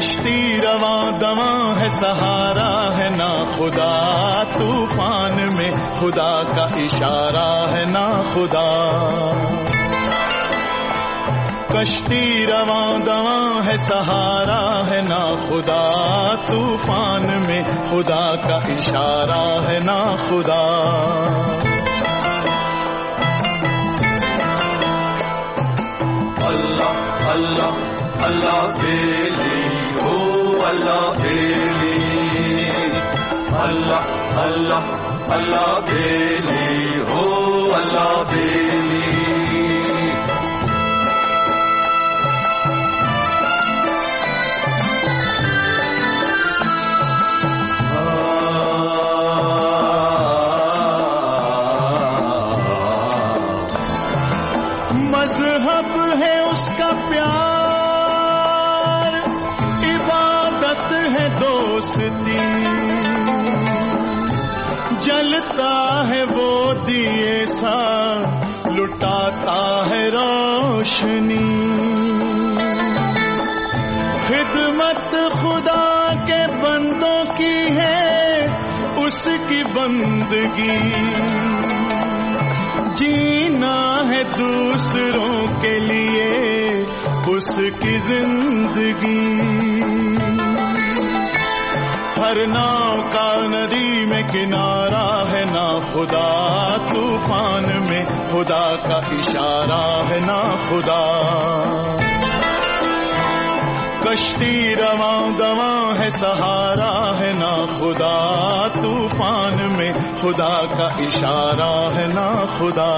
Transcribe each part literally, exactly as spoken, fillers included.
کشتی رواں دواں ہے سہارا ہے نا خدا، طوفان میں خدا کا اشارہ ہے نا خدا. کشتی رواں دواں ہے سہارا ہے نا خدا، طوفان میں خدا کا اشارہ ہے نا خدا. اللہ اللہ اللہ بیلی ہو اللہ بیلی، اللہ اللہ اللہ بیلی ہو اللہ بیلی. مذہب ہے اس کا پیار، عبادت ہے دوستی، جلتا ہے وہ دیے سا لٹاتا ہے روشنی. خدمت خدا کے بندوں کی ہے اس کی بندگی، جینا ہے دوسروں کے لیے اس کی زندگی. ہر ناؤ کا ندی میں کنارہ ہے نا خدا، طوفان میں خدا کا اشارہ ہے نا خدا. کشتی رواں دواں ہے سہارا ہے نا خدا، طوفان میں خدا کا اشارہ ہے نا خدا.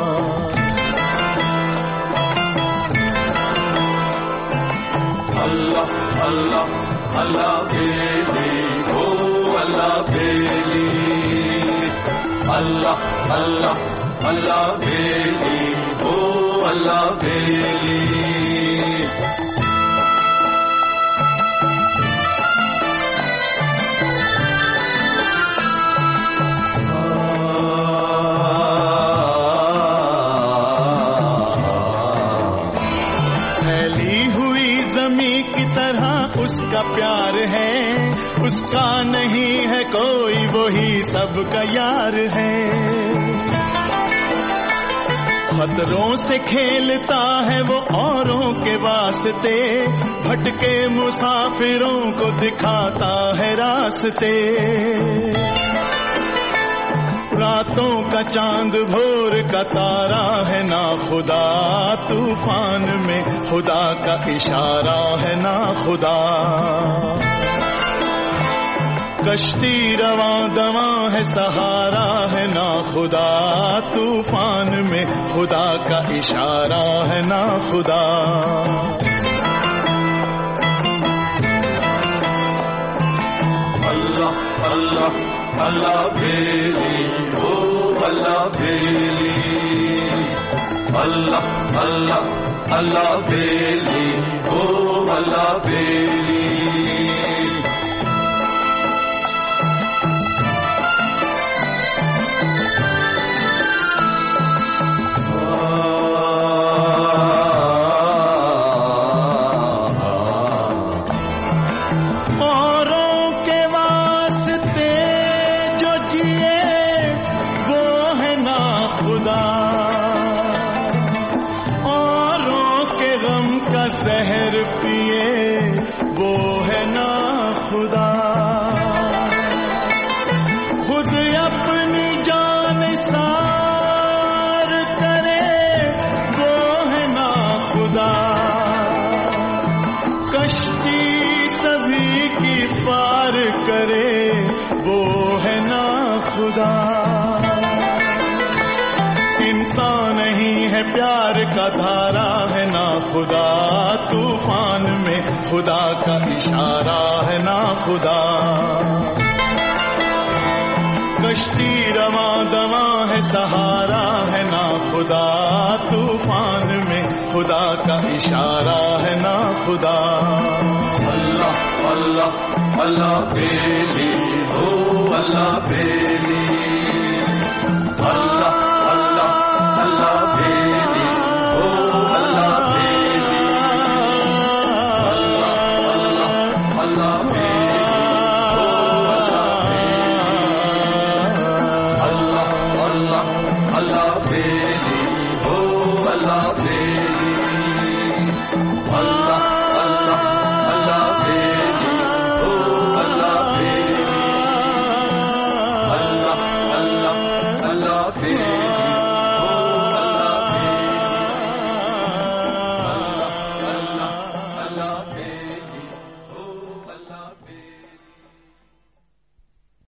اللہ اللہ اللہ بیلی ہو اللہ بیلی، اللہ اللہ اللہ بیلی ہو اللہ بیلی. اس کا پیار ہے، اس کا نہیں ہے کوئی، وہی سب کا یار ہے. خطروں سے کھیلتا ہے وہ اوروں کے واسطے، بھٹکے مسافروں کو دکھاتا ہے راستے. راتوں کا چاند بھور کا تارا ہے نا خدا، طوفان میں خدا کا اشارہ ہے نا خدا. کشتی رواں دواں ہے سہارا ہے نا خدا، طوفان میں خدا کا اشارہ ہے نا خدا. اللہ اللہ اللہ بیلی ہو اللہ بیلی، اللہ اللہ اللہ بیلی ہو اللہ بیلی. زہر پیے وہ ہے نا خدا، خود اپنی جان سار کرے وہ ہے نا خدا. کشتی سبھی کی پار کرے وہ ہے نا خدا. انسان نہیں ہے پیار کا دھارا ہے نا خدا، طوفان میں خدا کا اشارہ ہے نا خدا. کشتی رواں دواں ہے سہارا ہے نا خدا، طوفان میں خدا کا اشارہ ہے نا خدا. اللہ اللہ اللہ بیلی ہو اللہ بیلی، اللہ اللہ اللہ بیلی ہو اللہ بیلی، اللہ اللہ بیلی ہو اللہ بیلی اللہ اللہ اللہ بیلی ہو اللہ بیلی اللہ اللہ اللہ بیلی